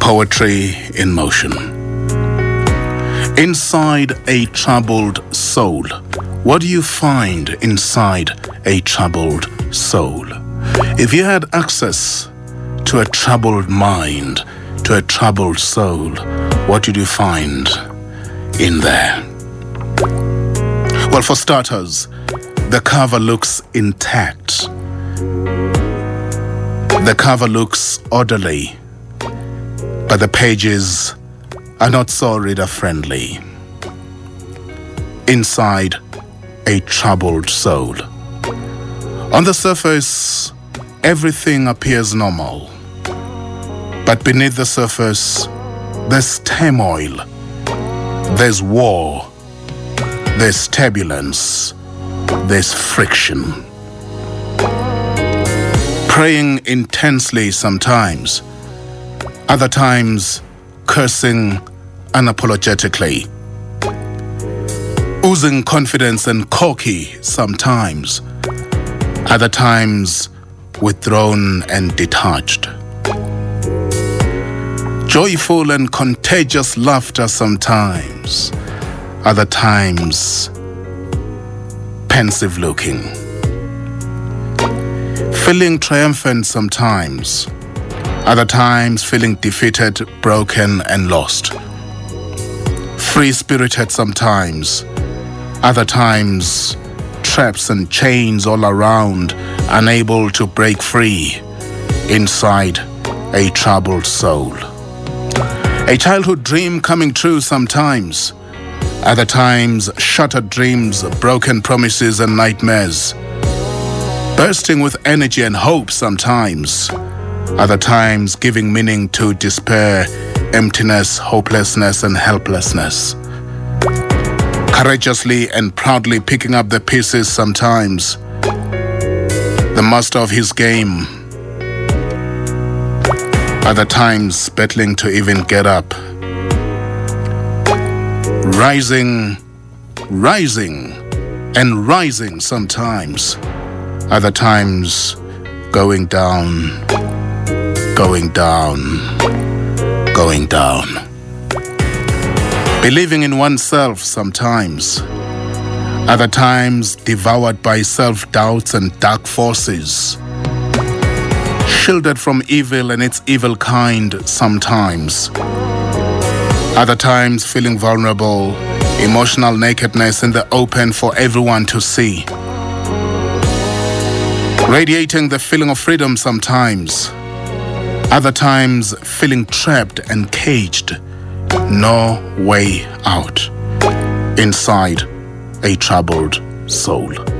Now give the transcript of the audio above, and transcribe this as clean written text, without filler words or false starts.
Poetry in motion. Inside a troubled soul. What do you find inside a troubled soul? If you had access to a troubled mind, to a troubled soul, what did you find in there? Well, for starters, the cover looks intact. The cover looks orderly, but the pages are not so reader-friendly. Inside a troubled soul. On the surface, everything appears normal. But beneath the surface, there's turmoil, there's war, there's turbulence, there's friction. Praying intensely sometimes, other times cursing unapologetically. Oozing confidence and cocky sometimes, other times withdrawn and detached. Joyful and contagious laughter sometimes, other times pensive looking. Feeling triumphant sometimes, other times feeling defeated, broken and lost. Free-spirited sometimes, other times traps and chains all around, unable to break free inside a troubled soul. A childhood dream coming true sometimes, other times shattered dreams, broken promises and nightmares. Bursting with energy and hope sometimes, other times giving meaning to despair, emptiness, hopelessness and helplessness. Courageously and proudly picking up the pieces sometimes, the master of his game. Other times battling to even get up. Rising and rising sometimes, other times going down. Believing in oneself sometimes, other times devoured by self-doubts and dark forces. Shielded from evil and its evil kind sometimes, other times feeling vulnerable, emotional nakedness in the open for everyone to see. Radiating the feeling of freedom sometimes, other times feeling trapped and caged, no way out inside a troubled soul.